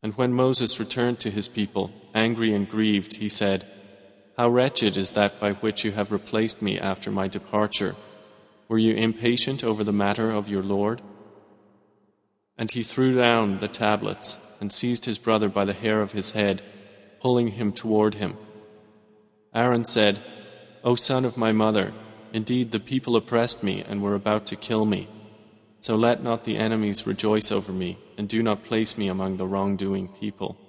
And when Moses returned to his people, angry and grieved, he said, "How wretched is that by which you have replaced me after my departure. Were you impatient over the matter of your Lord?" And he threw down the tablets and seized his brother by the hair of his head, pulling him toward him. Aaron said, "O son of my mother, indeed the people oppressed me and were about to kill me. So let not the enemies rejoice over me, and do not place me among the wrongdoing people."